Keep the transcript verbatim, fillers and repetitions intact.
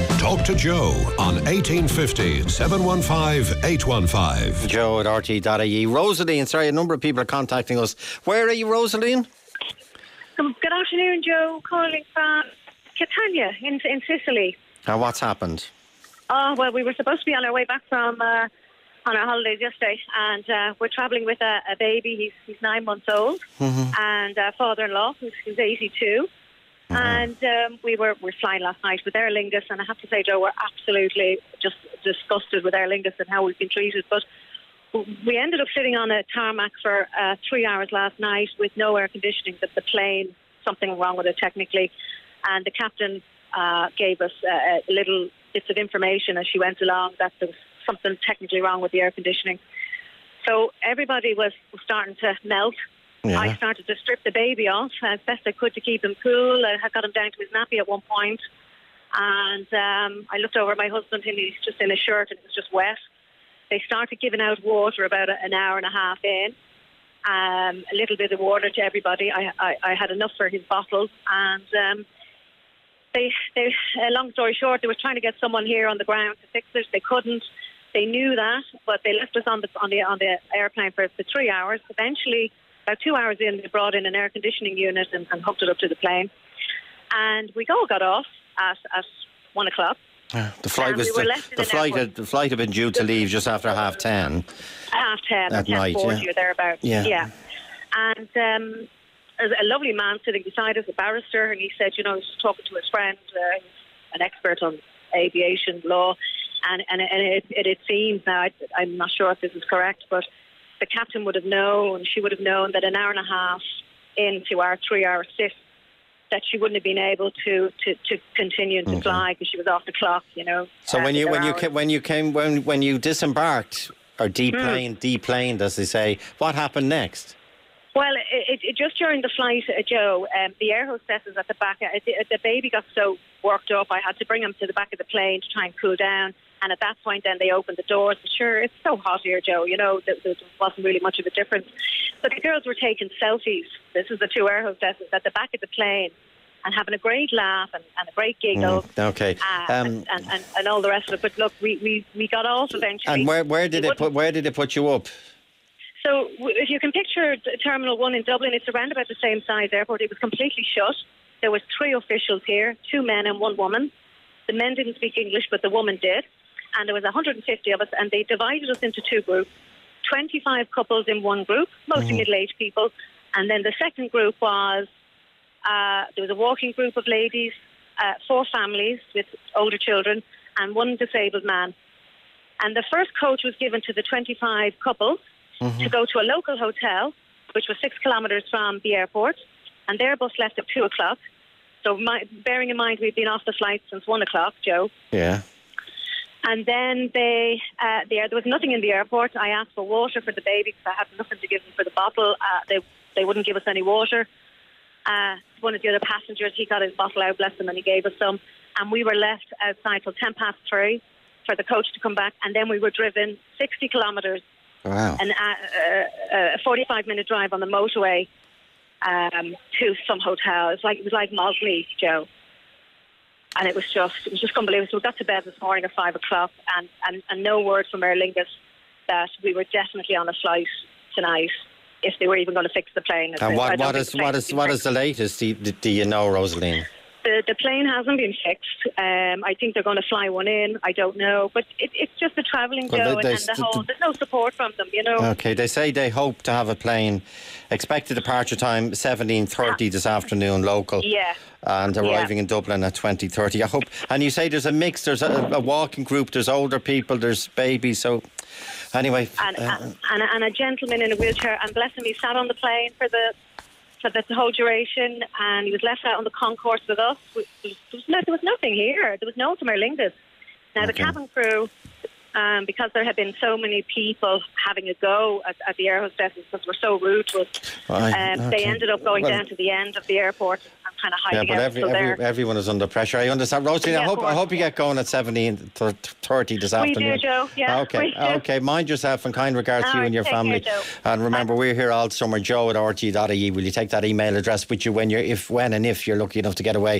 Talk to Joe on eighteen fifty, seven one five, eight one five. Joe at r t dot i e. Rosaline, sorry, a number of people are contacting us. Where are you, Rosaline? Um, good afternoon, Joe. Calling from Catania in, in Sicily. And what's happened? Oh, well, we were supposed to be on our way back from uh, on our holidays yesterday, and uh, we're travelling with a, a baby. He's he's nine months old, Mm-hmm. and a father-in-law who's, who's eighty-two. Mm-hmm. And um, we were we were flying last night with Aer Lingus, and I have to say, Joe, we're absolutely just disgusted with Aer Lingus and how we've been treated. But we ended up sitting on a tarmac for uh, three hours last night with no air conditioning. That the plane, something wrong with it technically, and the captain uh, gave us uh, little bits of information as she went along that there was something technically wrong with the air conditioning. So everybody was, was starting to melt. Yeah. I started to strip the baby off as best I could to keep him cool. I got him down to his nappy at one point, and um, I looked over at my husband, and he's just in a shirt and it was just wet. They started giving out water about an hour and a half in, um, a little bit of water to everybody. I, I, I had enough for his bottles, and um, they, they, uh, long story short, they were trying to get someone here on the ground to fix it. They couldn't. They knew that, but they left us on the on the on the airplane for, for three hours. Eventually, about two hours in, they brought in an air conditioning unit and, and hooked it up to the plane. And we all got off at, at one o'clock. Yeah, the flight and was we the, the flight. Had, the flight had been due to leave just after half ten. Half ten, at ten night, forty yeah. or thereabouts. Yeah. yeah. And um, there's a lovely man sitting beside us, a barrister, and he said, you know, he was talking to his friend, uh, an expert on aviation law, and and, and it, it, it seems now, I, I'm not sure if this is correct, but the captain would have known, she would have known that an hour and a half into our three-hour sit, that she wouldn't have been able to, to, to continue to okay. fly because she was off the clock, you know. So when you when you ca- when you came when when you disembarked or deplaned, mm. deplaned, as they say, what happened next? Well, it, it, just during the flight, uh, Joe, um, the air hostesses at the back, uh, the, the baby got so worked up, I had to bring him to the back of the plane to try and cool down. And at that point, then they opened the doors. But sure, it's so hot here, Joe. You know, there, there wasn't really much of a difference. But the girls were taking selfies. This is the two air hostesses at the back of the plane and having a great laugh and, and a great giggle. Mm, okay. Uh, um, and, and, and, and all the rest of it. But look, we, we, we got off eventually. And where where did it put where did it put you up? So if you can picture Terminal one in Dublin, it's around about the same size airport. It was completely shut. There was three officials here, two men and one woman. The men didn't speak English, but the woman did. And there was one hundred fifty of us, and they divided us into two groups. twenty-five couples in one group, mostly mm-hmm. middle-aged people. And then the second group was, uh, there was a walking group of ladies, uh, four families with older children, and one disabled man. And the first coach was given to the twenty-five couples mm-hmm. to go to a local hotel, which was six kilometres from the airport. And their bus left at two o'clock. So my, bearing in mind we'd been off the flight since one o'clock, Joe. Yeah. And then they, uh, there, there was nothing in the airport. I asked for water for the baby because I had nothing to give them for the bottle. Uh, they they wouldn't give us any water. Uh, one of the other passengers, he got his bottle out, bless him, and he gave us some. And we were left outside till ten past three for the coach to come back. And then we were driven sixty kilometres. Wow. And uh, uh, a forty-five minute drive on the motorway um, to some hotel. It's like, it was like Mosley, Joe. And it was just, it was just unbelievable. So we got to bed this morning at five o'clock, and, and, and no word from Aer Lingus that we were definitely on a flight tonight, if they were even going to fix the plane. And what, what is what is what is the latest? Do you, do you know, Rosaline? The the plane hasn't been fixed. Um, I think they're going to fly one in. I don't know, but it, it's just the travelling, well, Joe, they, they, and, and the whole. There's no support from them, you know. Okay, they say they hope to have a plane. Expected departure time seventeen thirty this afternoon, local. Yeah. And arriving yeah. in Dublin at twenty thirty. I hope. And you say there's a mix. There's a, a walking group. There's older people. There's babies. So anyway, and, uh, and, and a gentleman in a wheelchair. And bless him, he sat on the plane for the for the whole duration, and he was left out on the concourse with us. There was, there was, no, there was nothing here. There was no one from Aer Lingus. Now okay. the cabin crew, um, because there had been so many people having a go at, at the air hostesses because we're so rude to us, right. um, okay. they ended up going well, down to the end of the airport and kind of hiding yeah, but out. every, so every, everyone is under pressure. I understand. Rosalie, yeah, I hope I hope you get going at seventeen thirty this we afternoon. We do, Joe. Yeah, okay, we do. okay. Mind yourself, and kind regards all to you right, and your take family. care, Joe. And remember, we're here all summer. Joe at r t dot i e. Will you take that email address with you when you're, if, when, and if you're lucky enough to get away?